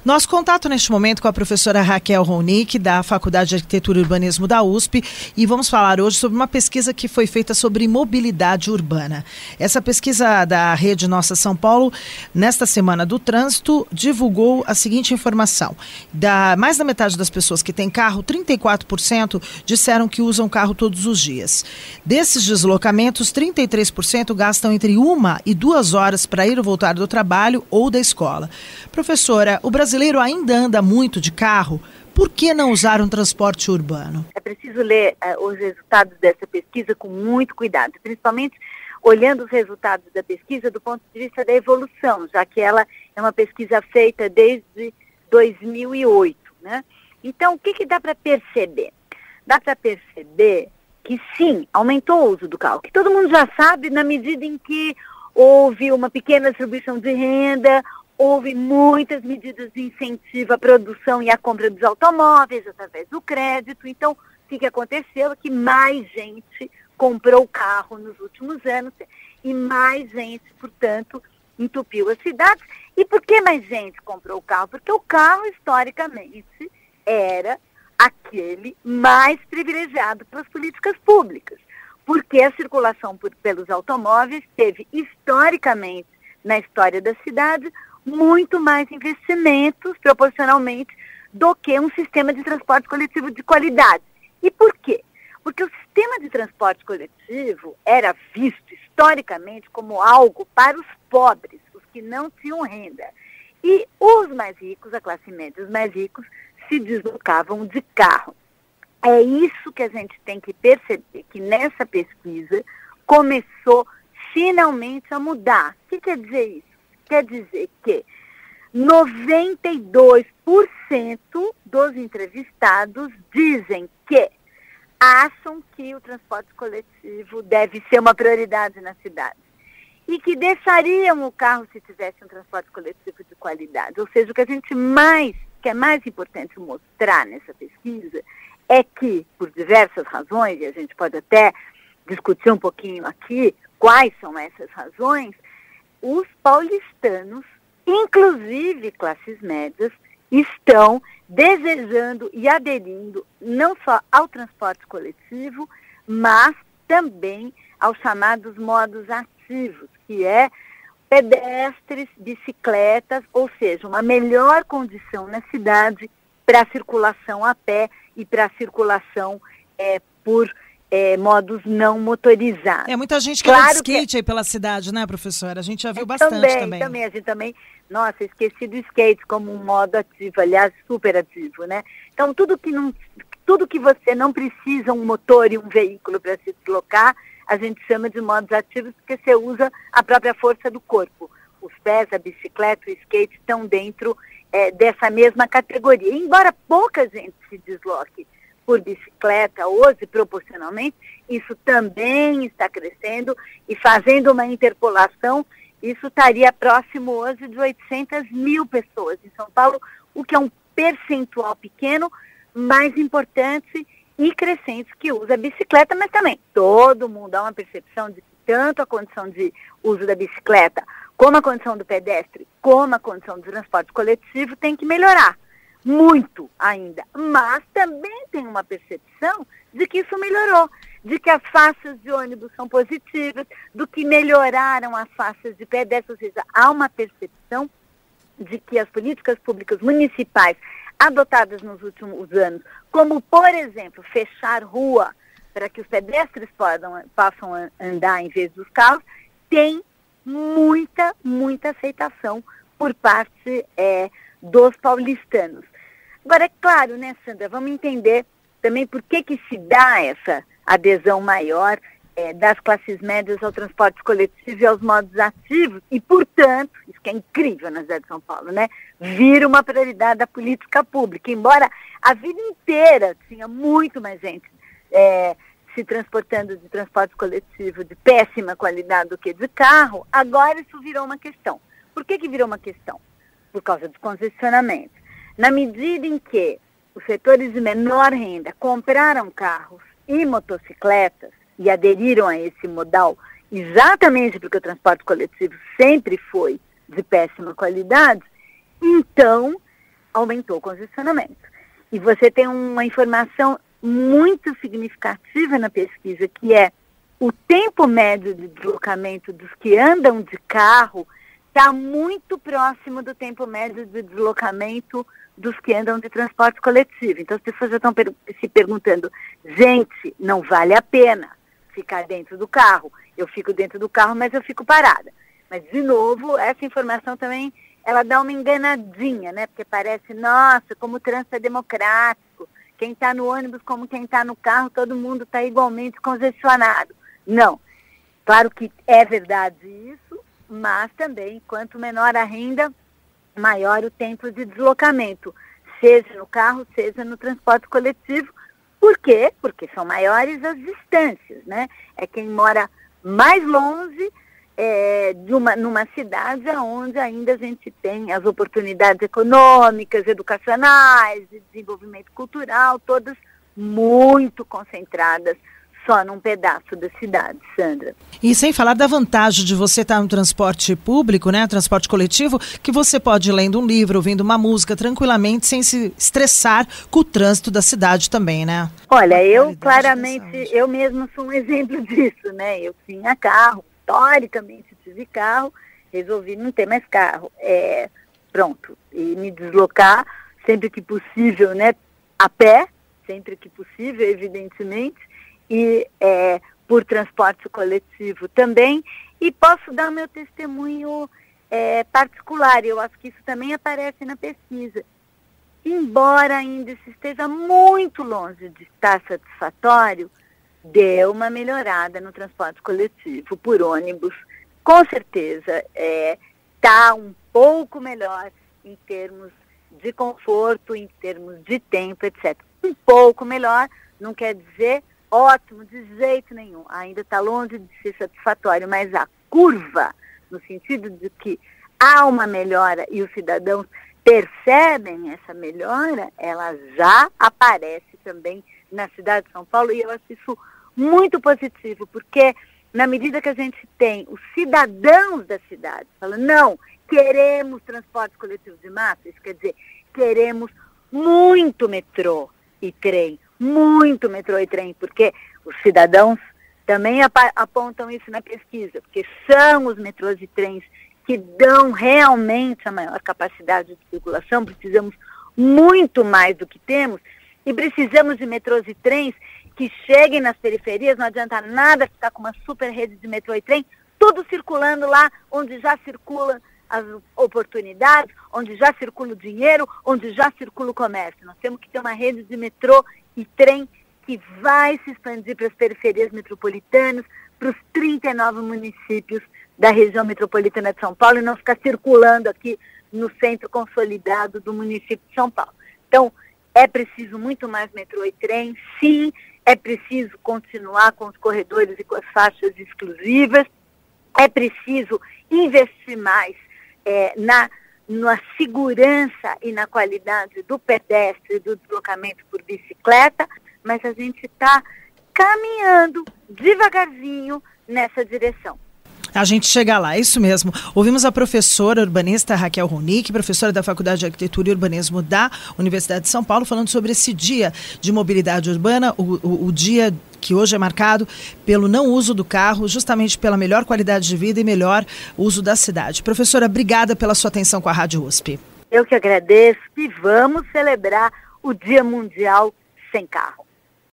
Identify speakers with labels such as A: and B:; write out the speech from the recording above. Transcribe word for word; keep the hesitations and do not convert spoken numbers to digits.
A: Nosso contato neste momento com a professora Raquel Ronick, da Faculdade de Arquitetura e Urbanismo da U S P, e vamos falar hoje sobre uma pesquisa que foi feita sobre mobilidade urbana. Essa pesquisa da Rede Nossa São Paulo, nesta Semana do Trânsito, divulgou a seguinte informação. Da mais da metade das pessoas que têm carro, trinta e quatro por cento disseram que usam carro todos os dias. Desses deslocamentos, trinta e três por cento gastam entre uma e duas horas para ir ou voltar do trabalho ou da escola. Professora, o Brasil O brasileiro ainda anda muito de carro, por que não usar um transporte urbano?
B: É preciso ler uh, os resultados dessa pesquisa com muito cuidado, principalmente olhando os resultados da pesquisa do ponto de vista da evolução, já que ela é uma pesquisa feita desde dois mil e oito, né? Então, o que, que dá para perceber? Dá para perceber que sim, aumentou o uso do carro, que todo mundo já sabe na medida em que houve uma pequena distribuição de renda, houve muitas medidas de incentivo à produção e à compra dos automóveis através do crédito. Então, o que, que aconteceu? Que mais gente comprou carro nos últimos anos e mais gente, portanto, entupiu as cidades. E por que mais gente comprou o carro? Porque o carro, historicamente, era aquele mais privilegiado pelas políticas públicas. Porque a circulação por, pelos automóveis teve, historicamente, na história da cidade, muito mais investimentos proporcionalmente do que um sistema de transporte coletivo de qualidade. E por quê? Porque o sistema de transporte coletivo era visto historicamente como algo para os pobres, os que não tinham renda. E os mais ricos, a classe média, os mais ricos, se deslocavam de carro. É isso que a gente tem que perceber, que nessa pesquisa começou finalmente a mudar. O que quer dizer isso? Quer dizer que noventa e dois por cento dos entrevistados dizem que acham que o transporte coletivo deve ser uma prioridade na cidade e que deixariam o carro se tivesse um transporte coletivo de qualidade. Ou seja, o que a gente mais, que é mais importante mostrar nessa pesquisa é que, por diversas razões, e a gente pode até discutir um pouquinho aqui quais são essas razões, os paulistanos, inclusive classes médias, estão desejando e aderindo não só ao transporte coletivo, mas também aos chamados modos ativos, que é pedestres, bicicletas, ou seja, uma melhor condição na cidade para a circulação a pé e para a circulação é, por É, modos não motorizados.
A: É muita gente que
B: claro
A: anda de skate
B: que...
A: aí pela cidade, né, professora? A gente já viu
B: é,
A: bastante
B: também,
A: também.
B: Também, a gente também, nossa, esqueci do skate como um modo ativo, aliás, super ativo, né? Então, tudo que, não, tudo que você não precisa um motor e um veículo para se deslocar, a gente chama de modos ativos porque você usa a própria força do corpo. Os pés, a bicicleta, o skate estão dentro é, dessa mesma categoria. Embora pouca gente se desloque por bicicleta hoje, proporcionalmente, isso também está crescendo e fazendo uma interpolação, isso estaria próximo hoje de oitocentas mil pessoas em São Paulo, o que é um percentual pequeno, mais importante e crescente que usa a bicicleta, mas também todo mundo há uma percepção de que tanto a condição de uso da bicicleta, como a condição do pedestre, como a condição do transporte coletivo tem que melhorar. Muito ainda, mas também tem uma percepção de que isso melhorou, de que as faixas de ônibus são positivas, do que melhoraram as faixas de pedestre, ou seja, há uma percepção de que as políticas públicas municipais adotadas nos últimos anos, como, por exemplo, fechar rua para que os pedestres podam, possam andar em vez dos carros, tem muita, muita aceitação por parte é, dos paulistanos. Agora, é claro, né, Sandra, vamos entender também por que que se dá essa adesão maior é, das classes médias ao transporte coletivo e aos modos ativos e, portanto, isso que é incrível na cidade de São Paulo, né, vira uma prioridade da política pública, embora a vida inteira tinha muito mais gente é, se transportando de transporte coletivo de péssima qualidade do que de carro, agora isso virou uma questão. Por que que virou uma questão? Por causa dos congestionamentos. Na medida em que os setores de menor renda compraram carros e motocicletas e aderiram a esse modal, exatamente porque o transporte coletivo sempre foi de péssima qualidade, então aumentou o congestionamento. E você tem uma informação muito significativa na pesquisa, que é o tempo médio de deslocamento dos que andam de carro está muito próximo do tempo médio de deslocamento dos que andam de transporte coletivo. Então as pessoas já estão per- se perguntando, gente, não vale a pena ficar dentro do carro. Eu fico dentro do carro, mas eu fico parada. Mas, de novo, essa informação também, ela dá uma enganadinha, né? Porque parece, nossa, como o trânsito é democrático. Quem está no ônibus como quem está no carro, todo mundo está igualmente congestionado. Não. Claro que é verdade isso, mas também, quanto menor a renda, maior o tempo de deslocamento, seja no carro, seja no transporte coletivo. Por quê? Porque são maiores as distâncias, né? É quem mora mais longe é, de uma, numa cidade onde ainda a gente tem as oportunidades econômicas, educacionais, de desenvolvimento cultural, todas muito concentradas só num pedaço da cidade, Sandra.
A: E sem falar da vantagem de você estar no transporte público, né, transporte coletivo, que você pode ir lendo um livro, ouvindo uma música tranquilamente, sem se estressar com o trânsito da cidade também, né?
B: Olha, eu claramente, eu mesmo sou um exemplo disso, né? Eu tinha carro, historicamente tive carro, resolvi não ter mais carro. É, pronto, e me deslocar sempre que possível, né? A pé, sempre que possível, evidentemente, e é, por transporte coletivo também, e posso dar meu testemunho é, particular. Eu acho que isso também aparece na pesquisa. Embora ainda isso esteja muito longe de estar satisfatório, deu uma melhorada no transporte coletivo por ônibus. Com certeza está é, um pouco melhor em termos de conforto, em termos de tempo, etcétera. Um pouco melhor não quer dizer ótimo, de jeito nenhum. Ainda está longe de ser satisfatório, mas a curva, no sentido de que há uma melhora e os cidadãos percebem essa melhora, ela já aparece também na cidade de São Paulo, e eu acho isso muito positivo, porque na medida que a gente tem os cidadãos da cidade falando, não, queremos transporte coletivo de massa, isso quer dizer, queremos muito metrô e trem, muito metrô e trem, porque os cidadãos também ap- apontam isso na pesquisa, porque são os metrôs e trens que dão realmente a maior capacidade de circulação, precisamos muito mais do que temos, e precisamos de metrôs e trens que cheguem nas periferias, não adianta nada ficar com uma super rede de metrô e trem, tudo circulando lá onde já circulam as oportunidades, onde já circula o dinheiro, onde já circula o comércio. Nós temos que ter uma rede de metrô e trem que vai se expandir para as periferias metropolitanas, para os trinta e nove municípios da região metropolitana de São Paulo, e não ficar circulando aqui no centro consolidado do município de São Paulo. Então, é preciso muito mais metrô e trem, sim, é preciso continuar com os corredores e com as faixas exclusivas, é preciso investir mais é, na, na segurança e na qualidade do pedestre e do deslocamento por bicicleta, mas a gente está caminhando devagarzinho nessa direção.
A: A gente chega lá, é isso mesmo. Ouvimos a professora urbanista Raquel Ronick, professora da Faculdade de Arquitetura e Urbanismo da Universidade de São Paulo, falando sobre esse dia de mobilidade urbana, o, o, o dia que hoje é marcado pelo não uso do carro, justamente pela melhor qualidade de vida e melhor uso da cidade. Professora, obrigada pela sua atenção com a Rádio U S P.
B: Eu que agradeço e vamos celebrar o Dia Mundial Sem Carro.